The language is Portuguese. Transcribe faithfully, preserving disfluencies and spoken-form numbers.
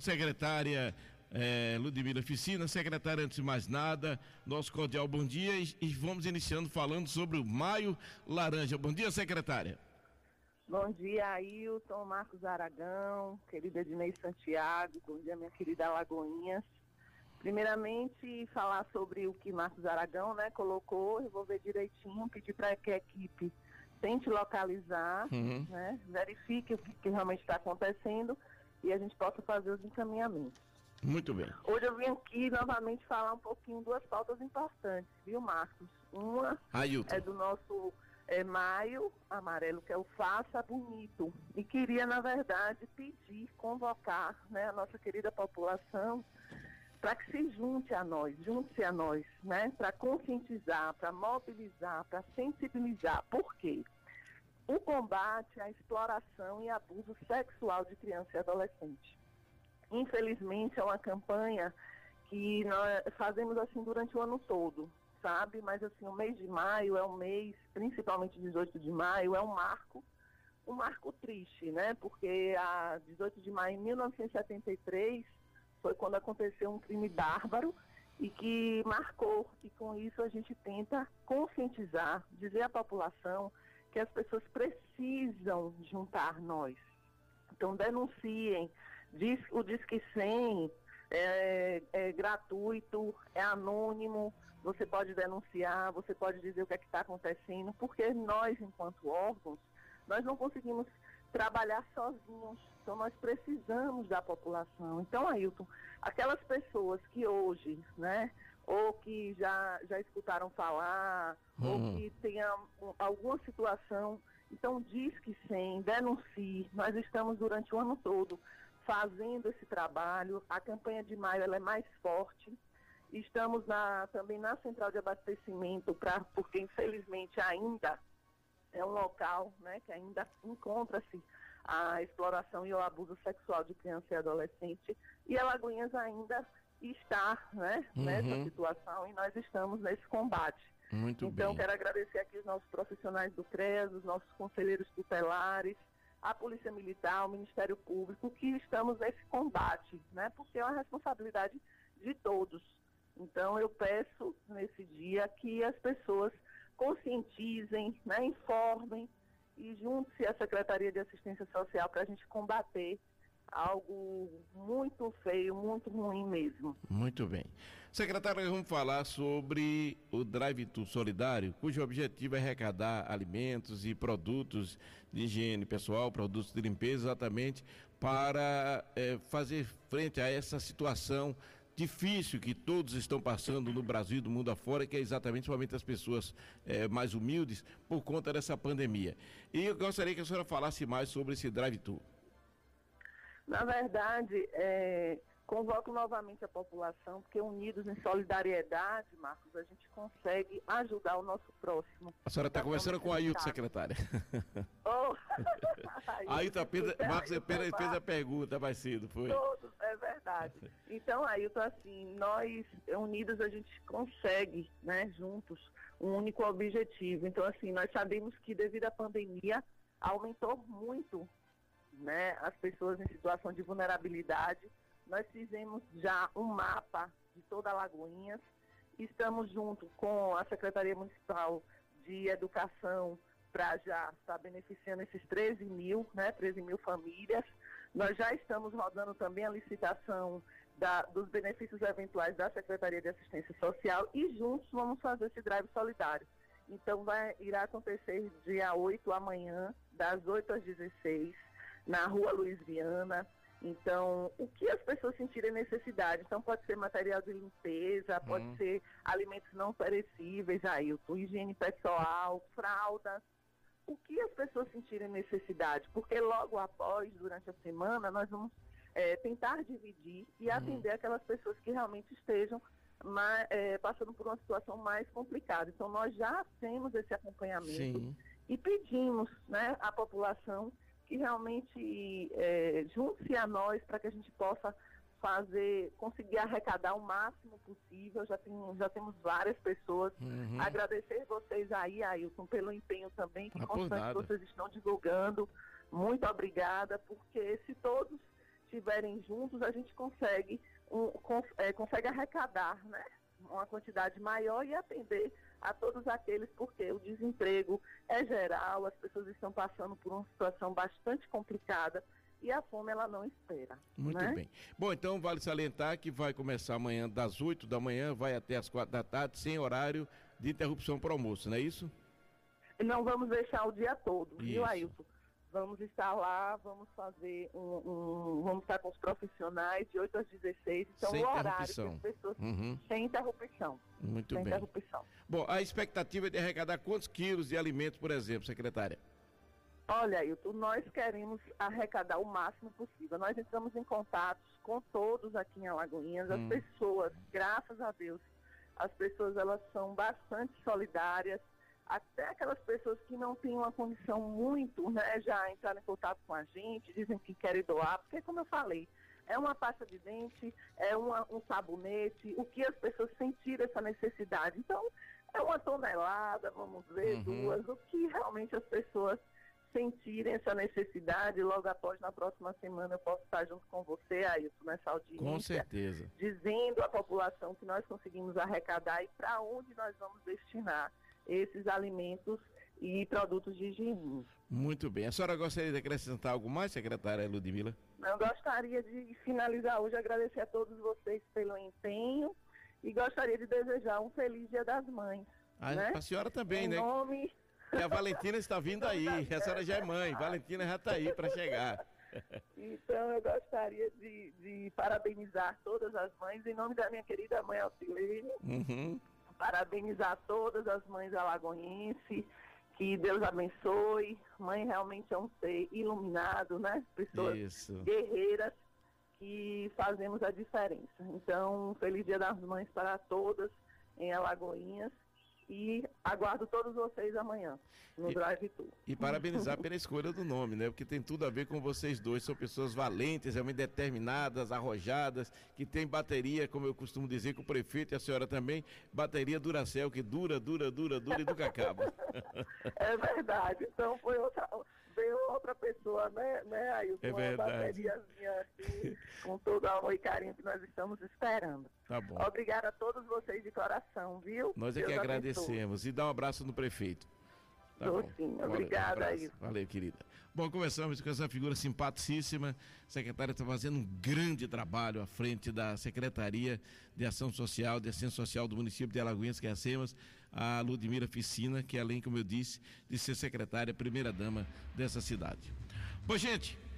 secretária é, Ludmila Ficina. Secretária, antes de mais nada, nosso cordial bom dia e, e vamos iniciando falando sobre o Maio Laranja. Bom dia, secretária. Bom dia, Ailton, Marcos Aragão, querida Ednei Santiago, bom dia, minha querida Alagoinhas. Primeiramente, falar sobre o que Marcos Aragão, né, colocou, eu vou ver direitinho, pedir para que a equipe tente localizar, uhum. né, verifique o que, que realmente está acontecendo e a gente possa fazer os encaminhamentos. Muito bem. Hoje eu vim aqui novamente falar um pouquinho duas pautas importantes, viu, Marcos? Uma Ailton. é do nosso é, Maio Amarelo, que é o Faça Bonito. E queria, na verdade, pedir, convocar, né, a nossa querida população para que se junte a nós, junte-se a nós, né, para conscientizar, para mobilizar, para sensibilizar. Por quê? O combate à exploração e abuso sexual de criança e adolescente. Infelizmente, é uma campanha que nós fazemos assim durante o ano todo, sabe? Mas assim, o mês de maio é um mês, principalmente dezoito de maio, é um marco, um marco triste, né? Porque a dezoito de maio de mil novecentos e setenta e três foi quando aconteceu um crime bárbaro e que marcou, e com isso a gente tenta conscientizar, dizer à população que as pessoas precisam juntar nós. Então denunciem, diz, o Disque cem é, é gratuito, é anônimo, você pode denunciar, você pode dizer o que é que está acontecendo, porque nós, enquanto órgãos, nós não conseguimos trabalhar sozinhos, então nós precisamos da população. Então, Ailton, aquelas pessoas que hoje, né, ou que já, já escutaram falar, uhum. ou que tenham alguma situação, então diz que sim, denuncie. Nós estamos durante o ano todo fazendo esse trabalho, a campanha de maio ela é mais forte, estamos na, também na central de abastecimento, pra, porque infelizmente ainda é um local, né, que ainda encontra-se a exploração e o abuso sexual de criança e adolescente, e Alagoinhas ainda está, né, uhum. nessa situação, e nós estamos nesse combate. Muito então, bem. Quero agradecer aqui os nossos profissionais do CREAS, os nossos conselheiros tutelares, a Polícia Militar, o Ministério Público, que estamos nesse combate, né, porque é uma responsabilidade de todos. Então, eu peço nesse dia que as pessoas conscientizem, né, informem e junte-se à Secretaria de Assistência Social para a gente combater algo muito feio, muito ruim mesmo. Muito bem. Secretária, vamos falar sobre o Drive-Thru Solidário, cujo objetivo é arrecadar alimentos e produtos de higiene pessoal, produtos de limpeza, exatamente para é, fazer frente a essa situação difícil que todos estão passando no Brasil e do mundo afora, que é exatamente somente as pessoas é, mais humildes por conta dessa pandemia. E eu gostaria que a senhora falasse mais sobre esse Drive-Thru. Na verdade, é, convoco novamente a população, porque unidos em solidariedade, Marcos, a gente consegue ajudar o nosso próximo. A senhora está conversando com a Ailton, secretária. Oh. Ailton apenas, Marcos apenas fez a pergunta mais cedo, foi? Todos, é verdade. Então, Ailton, assim, nós unidos a gente consegue, né, juntos, um único objetivo. Então, assim, nós sabemos que devido à pandemia aumentou muito, né, as pessoas em situação de vulnerabilidade. Nós fizemos já um mapa de toda Alagoinhas, estamos junto com a Secretaria Municipal de Educação para já estar beneficiando esses treze mil, né, treze mil famílias. Nós já estamos rodando também a licitação da, dos benefícios eventuais da Secretaria de Assistência Social e juntos vamos fazer esse drive solidário. Então vai, irá acontecer dia oito amanhã, das oito às dezesseis, na Rua Luiz Viana. Então, o que as pessoas sentirem necessidade, então pode ser material de limpeza, pode hum. ser alimentos não perecíveis, Ailton, higiene pessoal, fraldas, o que as pessoas sentirem necessidade, porque logo após, durante a semana, nós vamos é, tentar dividir e hum. atender aquelas pessoas que realmente estejam mais, é, passando por uma situação mais complicada. Então, nós já temos esse acompanhamento. Sim. E pedimos, né, à população que realmente é, junte-se a nós para que a gente possa fazer, conseguir arrecadar o máximo possível. Já, tem, já temos várias pessoas. Uhum. Agradecer vocês aí, Ailton, pelo empenho também que constante vocês estão divulgando. Muito obrigada, porque se todos estiverem juntos, a gente consegue, um, con, é, consegue arrecadar, né, uma quantidade maior e atender a todos aqueles, porque o desemprego é geral, as pessoas estão passando por uma situação bastante complicada e a fome ela não espera. Muito né? bem. Bom, então vale salientar que vai começar amanhã das oito da manhã, vai até as quatro da tarde, sem horário de interrupção para almoço, não é isso? Não vamos deixar o dia todo, Isso. viu, Ailton? Vamos estar lá, vamos fazer um, um, vamos estar com os profissionais de oito às dezesseis, então sem o horário que interrupção. as pessoas, Uhum. sem interrupção. Muito sem bem. interrupção. Bom, a expectativa é de arrecadar quantos quilos de alimentos, por exemplo, secretária? Olha, Ailton, nós queremos arrecadar o máximo possível. Nós entramos em contatos com todos aqui em Alagoinhas, as Hum. pessoas, graças a Deus, as pessoas elas são bastante solidárias, até aquelas pessoas que não têm uma condição muito, né, já entraram em contato com a gente, dizem que querem doar, porque como eu falei, é uma pasta de dente, é uma, um sabonete, o que as pessoas sentiram essa necessidade. Então, é uma tonelada, vamos ver, Uhum. duas, o que realmente as pessoas sentirem essa necessidade. Logo após, na próxima semana, eu posso estar junto com você, Ailton, nessa audiência. Com certeza. Dizendo à população que nós conseguimos arrecadar e para onde nós vamos destinar esses alimentos e produtos de higiene. Muito bem. A senhora gostaria de acrescentar algo mais, secretária Ludmila? Eu gostaria de finalizar hoje, agradecer a todos vocês pelo empenho e gostaria de desejar um feliz Dia das Mães. A, né? a senhora também, em né? nome... Que a Valentina está vindo aí. A senhora já é mãe. Valentina já está aí para chegar. Então, eu gostaria de, de parabenizar todas as mães, em nome da minha querida mãe Alcilene, Uhum. parabenizar todas as mães alagoenses, que Deus abençoe. Mãe realmente é um ser iluminado, né? Pessoas Isso. guerreiras que fazemos a diferença. Então, um feliz Dia das Mães para todas em Alagoinhas. E aguardo todos vocês amanhã no E- Drive Tour. E parabenizar pela escolha do nome, né? Porque tem tudo a ver com vocês dois. São pessoas valentes, realmente determinadas, arrojadas, que têm bateria, como eu costumo dizer com o prefeito e a senhora também, bateria Duracell, que dura, dura, dura, dura e nunca acaba. É verdade. Então foi outra, veio outra pessoa, né, né, Ailton? É verdade. Uma bateriazinha assim, com todo o amor e carinho que nós estamos esperando. Tá bom. Obrigada a todos vocês de coração, viu? Nós é que Deus agradecemos. E dá um abraço no prefeito. Tá Dou bom. sim. Valeu, Obrigada, um abraço. Ailton. Valeu, querida. Bom, começamos com essa figura simpaticíssima. A secretária está fazendo um grande trabalho à frente da Secretaria de Ação Social, de Assistência Social do município de Alagoinhas, que é a SEMAS, a Ludmila Ficina, que além, como eu disse, de ser secretária, primeira-dama dessa cidade. Bom, gente,